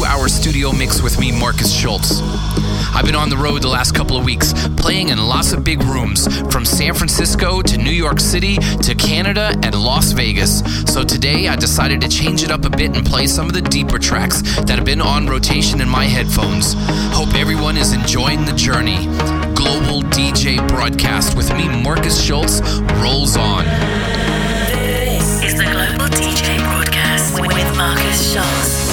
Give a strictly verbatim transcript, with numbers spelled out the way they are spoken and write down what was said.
two-hour studio mix with me, Marcus Schultz. I've been on the road the last couple of weeks, playing in lots of big rooms, from San Francisco to New York City to Canada and Las Vegas. So today I decided to change it up a bit and play some of the deeper tracks that have been on rotation in my headphones. Hope everyone is enjoying the journey. Global D J broadcast with me, Marcus Schultz, rolls on. This is the Global D J broadcast with Marcus Schultz.